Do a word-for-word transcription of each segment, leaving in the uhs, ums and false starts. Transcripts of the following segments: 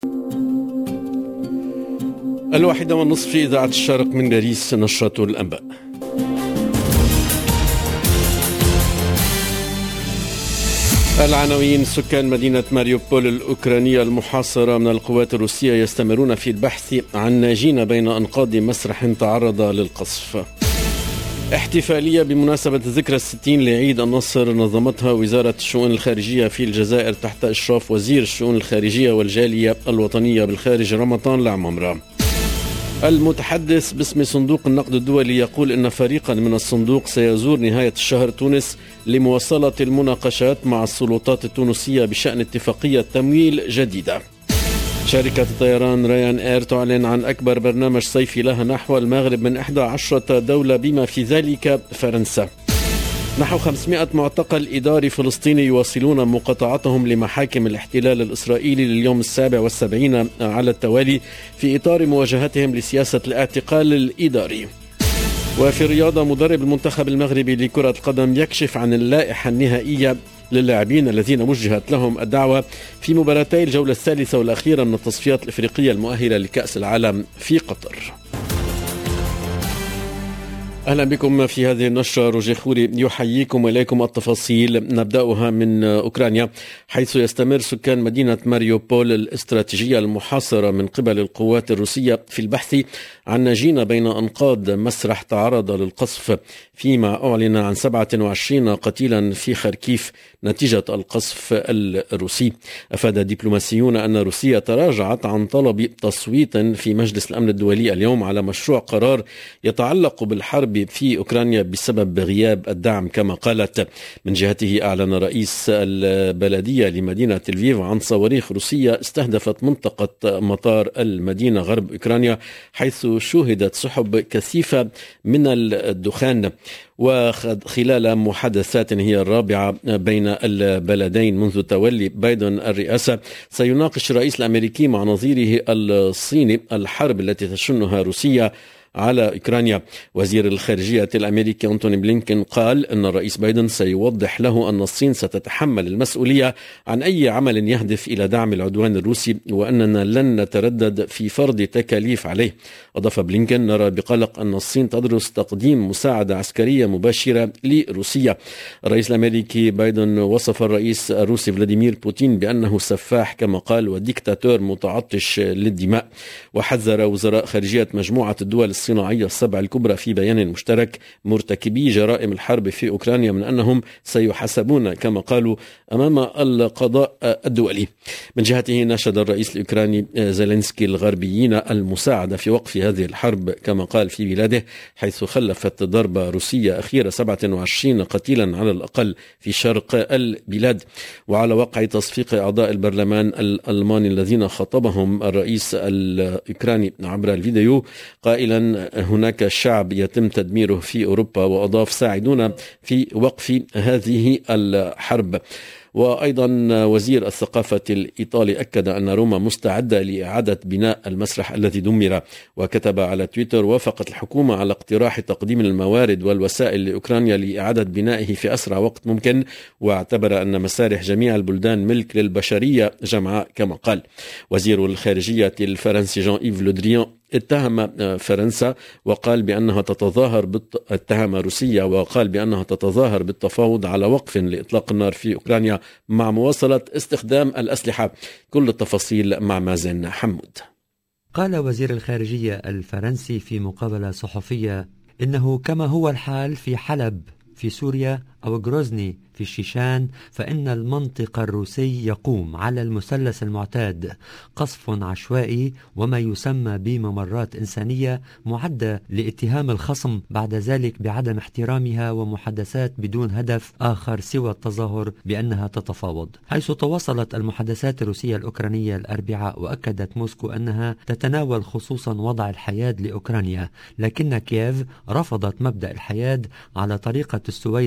الواحدة والنصف في إذاعة الشرق من باريس، نشرة الأنباء. العناوين: سكان مدينة ماريوبول الأوكرانية المحاصرة من القوات الروسية يستمرون في البحث عن ناجين بين أنقاض مسرح تعرض للقصف. احتفالية بمناسبة ذكرى الستين لعيد النصر نظمتها وزارة الشؤون الخارجية في الجزائر تحت إشراف وزير الشؤون الخارجية والجالية الوطنية بالخارج رمضان العمامرة. المتحدث باسم صندوق النقد الدولي يقول إن فريقا من الصندوق سيزور نهاية الشهر تونس لمواصلة المناقشات مع السلطات التونسية بشأن اتفاقية تمويل جديدة. شركة الطيران ريان اير تعلن عن أكبر برنامج صيفي لها نحو المغرب من إحدى عشرة دولة بما في ذلك فرنسا. نحو خمسمائة معتقل إداري فلسطيني يواصلون مقاطعتهم لمحاكم الاحتلال الإسرائيلي لليوم السابع والسبعين على التوالي في إطار مواجهتهم لسياسة الاعتقال الإداري. وفي الرياضة، مدرب المنتخب المغربي لكرة القدم يكشف عن اللائحة النهائية للاعبين الذين وجهت لهم الدعوة في مباراتي الجولة الثالثة والأخيرة من التصفيات الإفريقية المؤهلة لكأس العالم في قطر. أهلا بكم في هذه النشرة. روجي خوري يحييكم وإليكم التفاصيل. نبدأها من أوكرانيا، حيث يستمر سكان مدينة ماريوبول الاستراتيجية المحاصرة من قبل القوات الروسية في البحث عن ناجين بين أنقاض مسرح تعرض للقصف، فيما أعلن عن سبعة وعشرين قتيلا في خركيف نتيجة القصف الروسي. أفاد دبلوماسيون أن روسيا تراجعت عن طلب تصويت في مجلس الأمن الدولي اليوم على مشروع قرار يتعلق بالحرب في أوكرانيا بسبب غياب الدعم كما قالت. من جهته أعلن رئيس البلدية لمدينة لفيف عن صواريخ روسية استهدفت منطقة مطار المدينة غرب أوكرانيا، حيث شوهدت سحب كثيفة من الدخان. وخلال محادثات هي الرابعة بين البلدين منذ تولي بايدن الرئاسة، سيناقش الرئيس الأمريكي مع نظيره الصيني الحرب التي تشنها روسيا على أوكرانيا. وزير الخارجية الأمريكي أنتوني بلينكين قال أن الرئيس بايدن سيوضح له أن الصين ستتحمل المسؤولية عن أي عمل يهدف إلى دعم العدوان الروسي، وأننا لن نتردد في فرض تكاليف عليه. أضاف بلينكين: نرى بقلق أن الصين تدرس تقديم مساعدة عسكرية مباشرة لروسيا. الرئيس الأمريكي بايدن وصف الرئيس الروسي فلاديمير بوتين بأنه سفاح كما قال وديكتاتور متعطش للدماء. وحذر وزراء خارجية مجموعة الدول الصناعية السبع الكبرى في بيان مشترك مرتكبي جرائم الحرب في أوكرانيا من أنهم سيحاسبون كما قالوا أمام القضاء الدولي. من جهته ناشد الرئيس الأوكراني زيلينسكي الغربيين المساعدة في وقف هذه الحرب كما قال في بلاده، حيث خلفت ضربة روسية أخيرة سبعة وعشرين قتيلا على الأقل في شرق البلاد. وعلى وقع تصفيق أعضاء البرلمان الألماني الذين خطبهم الرئيس الأوكراني عبر الفيديو قائلا هناك شعب يتم تدميره في أوروبا، وأضاف ساعدونا في وقف هذه الحرب. وأيضا وزير الثقافة الإيطالي أكد أن روما مستعدة لإعادة بناء المسرح الذي دمر. وكتب على تويتر: وافقت الحكومة على اقتراح تقديم الموارد والوسائل لأوكرانيا لإعادة بنائه في أسرع وقت ممكن، واعتبر أن مسارح جميع البلدان ملك للبشرية جمعاء كما قال. وزير الخارجية الفرنسي جان إيف لودريان اتهم فرنسا وقال بأنها تتظاهر بالت... اتهم روسيا وقال بأنها تتظاهر بالتفاوض على وقف لإطلاق النار في أوكرانيا مع مواصلة استخدام الأسلحة. كل التفاصيل مع مازن حمود. قال وزير الخارجية الفرنسي في مقابلة صحفية إنه كما هو الحال في حلب في سوريا أو غروزني في الشيشان، فإن المنطق الروسي يقوم على المثلث المعتاد: قصف عشوائي وما يسمى بممرات إنسانية معدة لاتهام الخصم بعد ذلك بعدم احترامها، ومحادثات بدون هدف آخر سوى التظاهر بأنها تتفاوض. حيث تواصلت المحادثات الروسية الأوكرانية الأربعاء، وأكدت موسكو أنها تتناول خصوصا وضع الحياد لأوكرانيا، لكن كييف رفضت مبدأ الحياد على طريقة السويد أو النمسا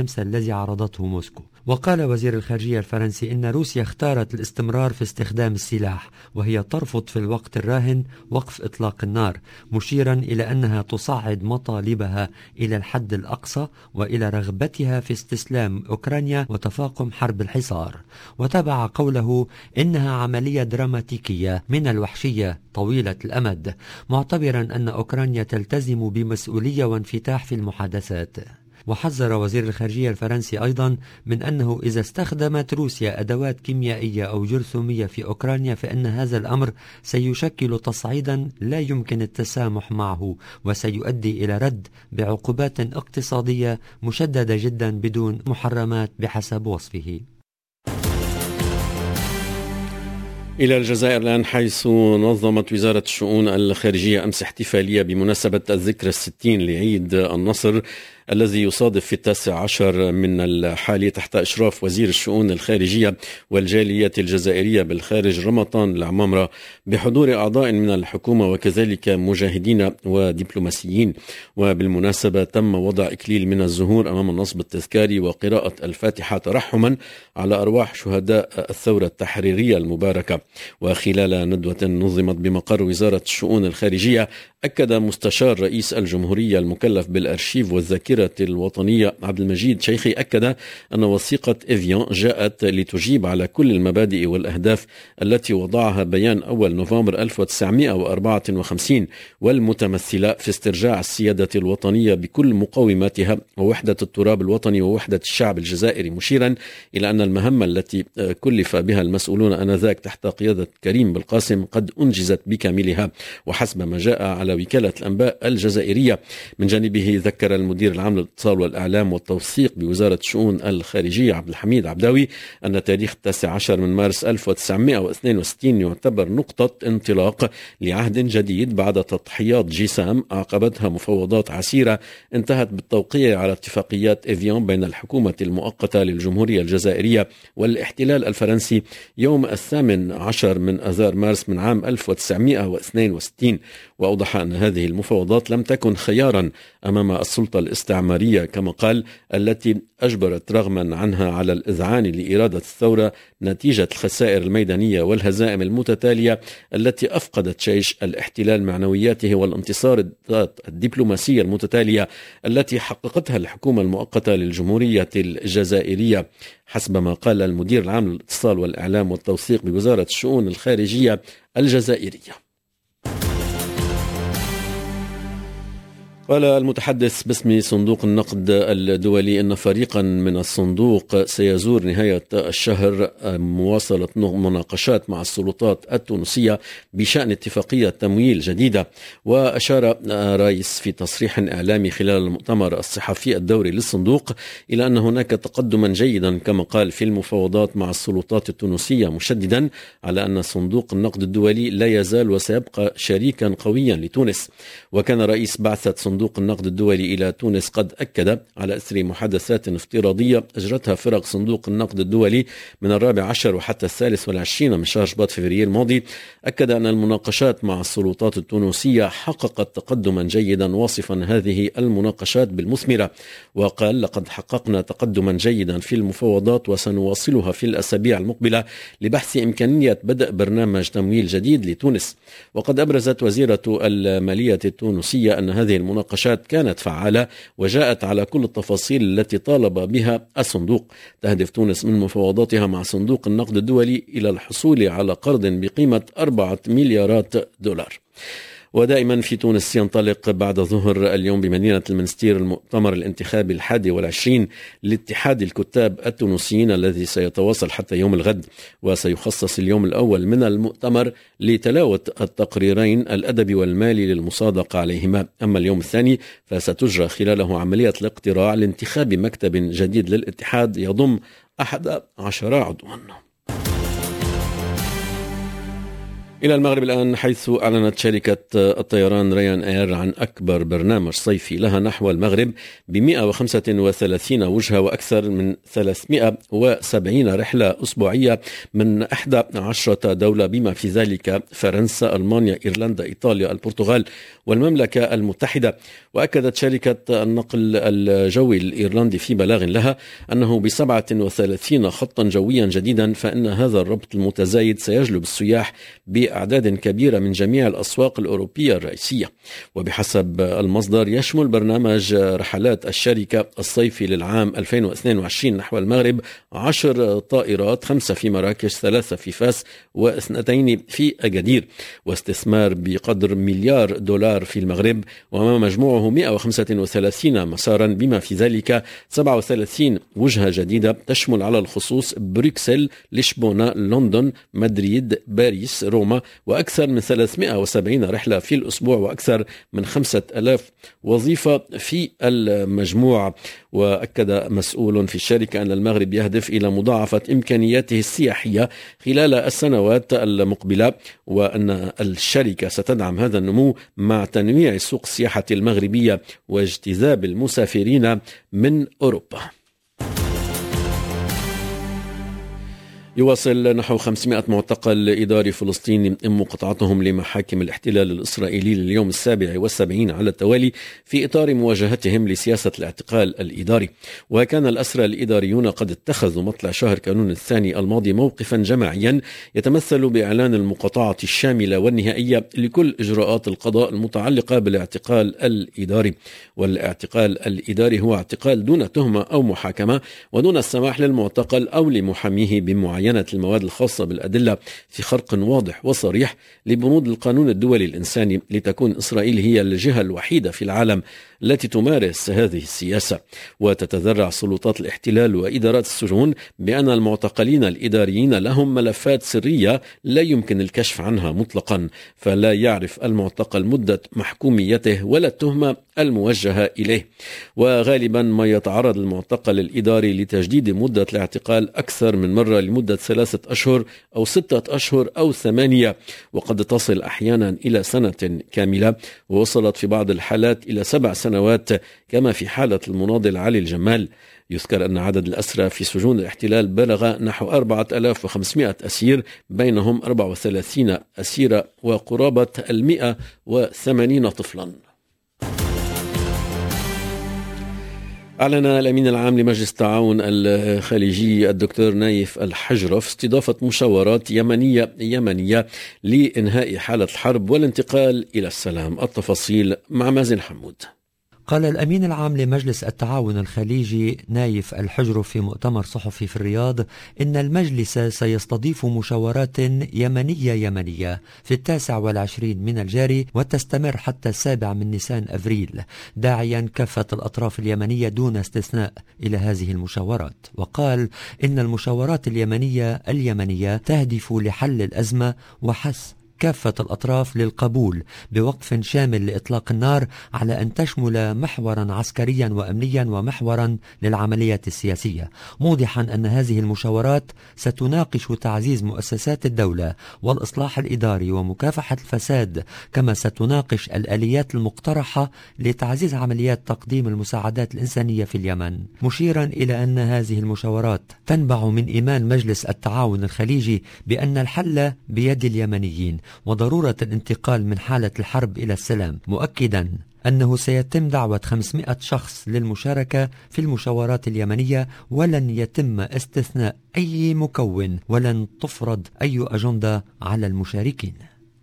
النمسا الذي عرضته موسكو. وقال وزير الخارجية الفرنسي إن روسيا اختارت الاستمرار في استخدام السلاح، وهي ترفض في الوقت الراهن وقف إطلاق النار، مشيرا إلى أنها تصعد مطالبها إلى الحد الأقصى وإلى رغبتها في استسلام أوكرانيا وتفاقم حرب الحصار. وتابع قوله إنها عملية دراماتيكية من الوحشية طويلة الأمد، معتبرا أن أوكرانيا تلتزم بمسؤولية وانفتاح في المحادثات. وحذر وزير الخارجية الفرنسي أيضا من أنه إذا استخدمت روسيا أدوات كيميائية أو جرثومية في أوكرانيا فإن هذا الأمر سيشكل تصعيدا لا يمكن التسامح معه، وسيؤدي إلى رد بعقوبات اقتصادية مشددة جدا بدون محرمات بحسب وصفه. إلى الجزائر الآن، حيث نظمت وزارة الشؤون الخارجية أمس احتفالية بمناسبة الذكرى الستين لعيد النصر الذي يصادف في التاسع عشر من الحالي تحت إشراف وزير الشؤون الخارجية والجالية الجزائرية بالخارج رمضان العمامرة بحضور أعضاء من الحكومة وكذلك مجاهدين ودبلوماسيين. وبالمناسبة تم وضع إكليل من الزهور أمام النصب التذكاري وقراءة الفاتحة ترحما على أرواح شهداء الثورة التحريرية المباركة. وخلال ندوة نظمت بمقر وزارة الشؤون الخارجية، أكد مستشار رئيس الجمهورية المكلف بالأرشيف والذاكرة الوطنية عبد المجيد شيخي أكد أن وثيقة إفيان جاءت لتجيب على كل المبادئ والأهداف التي وضعها بيان أول نوفمبر ألف وتسعمائة وأربعة وخمسين، والمتمثلة في استرجاع السيادة الوطنية بكل مقوماتها ووحدة التراب الوطني ووحدة الشعب الجزائري، مشيرا إلى أن المهمة التي كلف بها المسؤولون آنذاك تحت قيادة كريم بالقاسم قد أنجزت بكاملها وحسب ما جاء على وكالة الأنباء الجزائرية. من جانبه ذكر المدير العام للاتصال والإعلام والتوثيق بوزارة الشؤون الخارجية عبد الحميد عبداوي أن تاريخ التاسع عشر من مارس ألف وتسعمائة واثنين وستين يعتبر نقطة انطلاق لعهد جديد بعد تضحيات جسام عقبتها مفاوضات عسيرة انتهت بالتوقيع على اتفاقيات إفيان بين الحكومة المؤقتة للجمهورية الجزائرية والاحتلال الفرنسي يوم الثامن عشر من أذار مارس من عام ألف وتسعمائة واثنين وستين. وأوضح أن هذه المفاوضات لم تكن خيارا أمام السلطة الاستعمارية كما قال، التي أجبرت رغما عنها على الإذعان لإرادة الثورة نتيجة الخسائر الميدانية والهزائم المتتالية التي أفقدت جيش الاحتلال معنوياته والانتصارات الدبلوماسية المتتالية التي حققتها الحكومة المؤقتة للجمهورية الجزائرية، حسب ما قال المدير العام للاتصال والإعلام والتوثيق بوزارة الشؤون الخارجية الجزائرية. قال المتحدث باسم صندوق النقد الدولي أن فريقا من الصندوق سيزور نهاية الشهر مواصلة مناقشات مع السلطات التونسية بشأن اتفاقية تمويل جديدة. وأشار رايس في تصريح إعلامي خلال المؤتمر الصحفي الدوري للصندوق إلى أن هناك تقدما جيدا كما قال في المفاوضات مع السلطات التونسية، مشددا على أن صندوق النقد الدولي لا يزال وسيبقى شريكا قويا لتونس. وكان رئيس بعثة صندوق النقد الدولي إلى تونس قد أكد على إثر محادثات افتراضية أجرتها فرق صندوق النقد الدولي من الرابع عشر وحتى الثالث والعشرين من شهر شباط فبراير الماضي، أكد أن المناقشات مع السلطات التونسية حققت تقدما جيدا، واصفا هذه المناقشات بالمثمرة. وقال لقد حققنا تقدما جيدا في المفاوضات وسنواصلها في الأسابيع المقبلة لبحث إمكانية بدء برنامج تمويل جديد لتونس. وقد أبرزت وزيرة المالية التونسية أن هذه المناقشات كانت فعالة وجاءت على كل التفاصيل التي طالب بها الصندوق. تهدف تونس من مفاوضاتها مع صندوق النقد الدولي إلى الحصول على قرض بقيمة أربعة مليارات دولار. ودائما في تونس ينطلق بعد ظهر اليوم بمدينة المنستير المؤتمر الانتخابي الحادي والعشرين لاتحاد الكتاب التونسيين الذي سيتواصل حتى يوم الغد، وسيخصص اليوم الأول من المؤتمر لتلاوة التقريرين الأدبي والمالي للمصادقة عليهما. أما اليوم الثاني فستجرى خلاله عملية الاقتراع لانتخاب مكتب جديد للاتحاد يضم أحد عشر عضوا. إلى المغرب الآن، حيث أعلنت شركة الطيران ريان إير عن أكبر برنامج صيفي لها نحو المغرب ب مئة وخمسة وثلاثين وجهة وأكثر من ثلاثمئة وسبعين رحلة أسبوعية من إحدى عشرة دولة، بما في ذلك فرنسا، ألمانيا، إيرلندا، إيطاليا، البرتغال والمملكة المتحدة. وأكدت شركة النقل الجوي الإيرلندي في بلاغ لها أنه بسبعة وثلاثين خطا جويا جديدا فإن هذا الربط المتزايد سيجلب السياح بأعداد كبيرة من جميع الأسواق الأوروبية الرئيسية. وبحسب المصدر يشمل برنامج رحلات الشركة الصيفي للعام ألفين واثنين وعشرين نحو المغرب عشر طائرات، خمسة في مراكش، ثلاثة في فاس، واثنتين في أكادير، واستثمار بقدر مليار دولار في المغرب، وما مجموعه مئة وخمسة وثلاثين مسارا، بما في ذلك سبعة وثلاثين وجهة جديدة تشمل على الخصوص بروكسل، لشبونة، لندن، مدريد، باريس، روما، وأكثر من ثلاثمئة وسبعين رحلة في الأسبوع، وأكثر من خمسة آلاف وظيفة في المجموع. وأكد مسؤول في الشركة أن المغرب يهدف إلى مضاعفة إمكانياته السياحية خلال السنوات المقبلة، وأن الشركة ستدعم هذا النمو مع تنويع سوق السياحة المغربية واجتذاب المسافرين من أوروبا. يواصل نحو خمسمئة معتقل إداري فلسطيني مقاطعتهم لمحاكم الاحتلال الإسرائيلي لليوم السابع والسبعين على التوالي في إطار مواجهتهم لسياسة الاعتقال الإداري. وكان الأسرى الإداريون قد اتخذوا مطلع شهر كانون الثاني الماضي موقفا جماعيا يتمثل بإعلان المقاطعة الشاملة والنهائية لكل إجراءات القضاء المتعلقة بالاعتقال الإداري. والاعتقال الإداري هو اعتقال دون تهمة أو محاكمة ودون السماح للمعتقل أو لمحاميه بمعاينة المواد الخاصة بالأدلة في خرق واضح وصريح لبنود القانون الدولي الإنساني، لتكون إسرائيل هي الجهة الوحيدة في العالم التي تمارس هذه السياسة. وتتذرع سلطات الاحتلال وإدارات السجون بأن المعتقلين الإداريين لهم ملفات سرية لا يمكن الكشف عنها مطلقا، فلا يعرف المعتقل مدة محكوميته ولا التهمة الموجهة إليه. وغالبا ما يتعرض المعتقل الإداري لتجديد مدة الاعتقال أكثر من مرة لمدة ثلاثة أشهر أو ستة أشهر أو ثمانية، وقد تصل أحيانا إلى سنة كاملة، ووصلت في بعض الحالات إلى سبع سنوات كما في حالة المناضل علي الجمال. يذكر أن عدد الأسرى في سجون الاحتلال بلغ نحو أربعة آلاف وخمسمئة أسير، بينهم أربعة وثلاثين أسيرة وقرابة المئة وثمانين طفلا. أعلن الأمين العام لمجلس التعاون الخليجي الدكتور نايف الحجرف استضافة مشاورات يمنية يمنية لإنهاء حالة الحرب والانتقال إلى السلام. التفاصيل مع مازن حمود. قال الأمين العام لمجلس التعاون الخليجي نايف الحجرف في مؤتمر صحفي في الرياض إن المجلس سيستضيف مشاورات يمنية يمنية في التاسع والعشرين من الجاري وتستمر حتى السابع من نيسان أفريل، داعيا كافة الأطراف اليمنية دون استثناء إلى هذه المشاورات. وقال إن المشاورات اليمنية اليمنية تهدف لحل الأزمة وحث كافة الأطراف للقبول بوقف شامل لإطلاق النار على أن تشمل محورا عسكريا وأمنيا ومحورا للعملية السياسية، موضحا أن هذه المشاورات ستناقش تعزيز مؤسسات الدولة والإصلاح الإداري ومكافحة الفساد، كما ستناقش الآليات المقترحة لتعزيز عمليات تقديم المساعدات الإنسانية في اليمن، مشيرا إلى أن هذه المشاورات تنبع من إيمان مجلس التعاون الخليجي بأن الحل بيد اليمنيين وضرورة الانتقال من حالة الحرب إلى السلام، مؤكدا أنه سيتم دعوة خمسمئة شخص للمشاركة في المشاورات اليمنية، ولن يتم استثناء أي مكون ولن تفرض أي أجندة على المشاركين.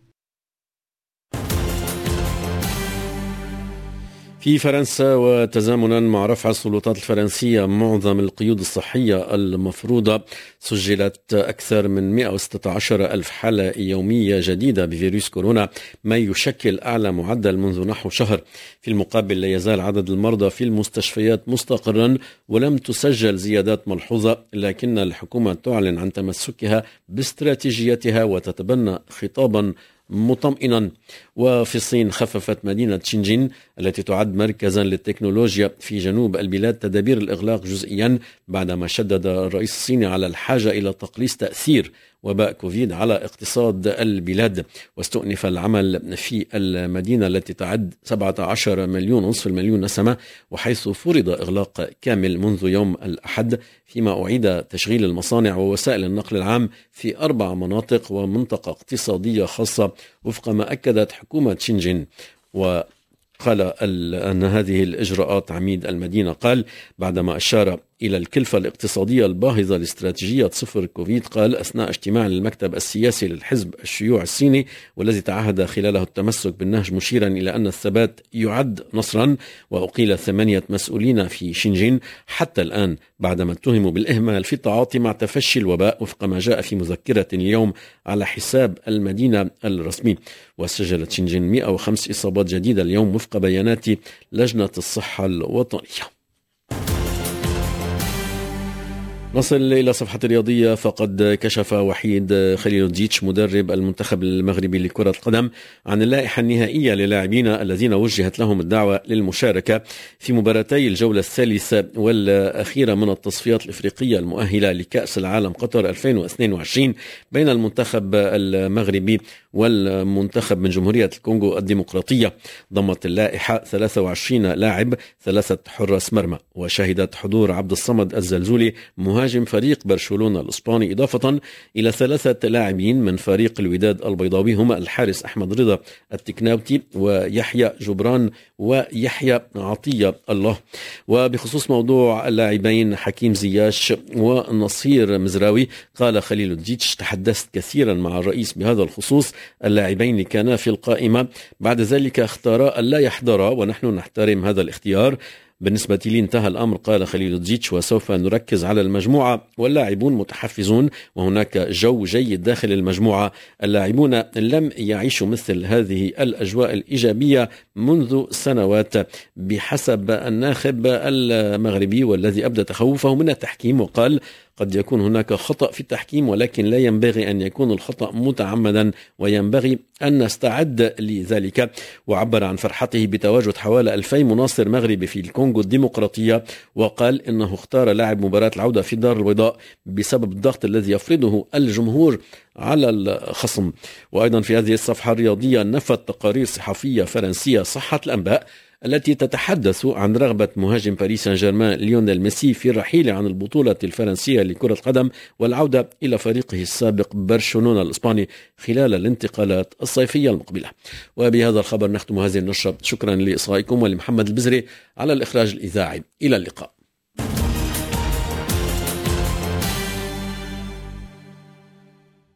في فرنسا، وتزامنا مع رفع السلطات الفرنسية معظم القيود الصحية المفروضة، سجلت أكثر من مئة وستة عشر ألف حالة يومية جديدة بفيروس كورونا، ما يشكل أعلى معدل منذ نحو شهر. في المقابل لا يزال عدد المرضى في المستشفيات مستقرا ولم تسجل زيادات ملحوظة، لكن الحكومة تعلن عن تمسكها باستراتيجيتها وتتبنى خطابا مطمئنا. وفي الصين خففت مدينة شينجين التي تعد مركزا للتكنولوجيا في جنوب البلاد تدابير الإغلاق جزئيا بعدما شدد الرئيس الصيني على الحاجة إلى تقليص تأثير وباء كوفيد على اقتصاد البلاد. واستؤنف العمل في المدينة التي تعد سبعة عشر مليون ونصف المليون نسمة، وحيث فرض إغلاق كامل منذ يوم الأحد، فيما أعيد تشغيل المصانع ووسائل النقل العام في أربع مناطق ومنطقة اقتصادية خاصة وفق ما أكدت حكومة شنجين. و قال أن هذه الإجراءات، عميد المدينة قال بعدما أشار إلى الكلفة الاقتصادية الباهظة لاستراتيجية صفر كوفيد، قال أثناء اجتماع للمكتب السياسي للحزب الشيوعي الصيني والذي تعهد خلاله التمسك بالنهج، مشيرا إلى أن الثبات يعد نصرا. وأقيل ثمانية مسؤولين في شنجين حتى الآن بعدما اتهموا بالإهمال في التعاطي مع تفشي الوباء وفق ما جاء في مذكرة اليوم على حساب المدينة الرسمي. وسجلت شنجين مئة وخمس إصابات جديدة اليوم وفق بيانات لجنة الصحة الوطنية. نصل إلى صفحة الرياضية، فقد كشف وحيد خليلودزيتش مدرب المنتخب المغربي لكرة القدم عن اللائحة النهائية للاعبين الذين وجهت لهم الدعوة للمشاركة في مباراتي الجولة الثالثة والأخيرة من التصفيات الإفريقية المؤهلة لكأس العالم قطر ألفين واثنين وعشرين بين المنتخب المغربي والمنتخب من جمهورية الكونغو الديمقراطية. ضمت اللائحة ثلاثة وعشرين لاعب، ثلاثة حراس مرمى، وشهدت حضور عبد الصمد الزلزولي مهاجم فريق برشلونة الإسباني، إضافة إلى ثلاثة لاعبين من فريق الوداد البيضاوي هما الحارس أحمد رضا التكناوتي ويحيى جبران ويحيى عطية الله. وبخصوص موضوع اللاعبين حكيم زياش ونصير مزراوي، قال خليلودزيتش تحدثت كثيرا مع الرئيس بهذا الخصوص، اللاعبين كانا في القائمة، بعد ذلك اختارا ألا يحضرا ونحن نحترم هذا الاختيار. بالنسبة لي انتهى الأمر، قال خليلودزيتش، وسوف نركز على المجموعة واللاعبون متحفزون وهناك جو جيد داخل المجموعة. اللاعبون لم يعيشوا مثل هذه الأجواء الإيجابية منذ سنوات بحسب الناخب المغربي والذي أبدى تخوفه من التحكيم، وقال قد يكون هناك خطأ في التحكيم ولكن لا ينبغي أن يكون الخطأ متعمدا وينبغي أن نستعد لذلك. وعبر عن فرحته بتواجد حوالي ألفي مناصر مغربي في الكونغو الديمقراطية، وقال إنه اختار لاعب مباراة العودة في الدار البيضاء بسبب الضغط الذي يفرضه الجمهور على الخصم. وأيضا في هذه الصفحة الرياضية، نفت تقارير صحفية فرنسية صحة الأنباء التي تتحدث عن رغبة مهاجم باريس سان جيرمان ليونيل ميسي في الرحيل عن البطولة الفرنسية لكرة القدم والعودة إلى فريقه السابق برشلونة الإسباني خلال الانتقالات الصيفية المقبلة. وبهذا الخبر نختم هذه النشرة. شكرا لإصغائكم ولمحمد البزري على الإخراج الإذاعي. إلى اللقاء.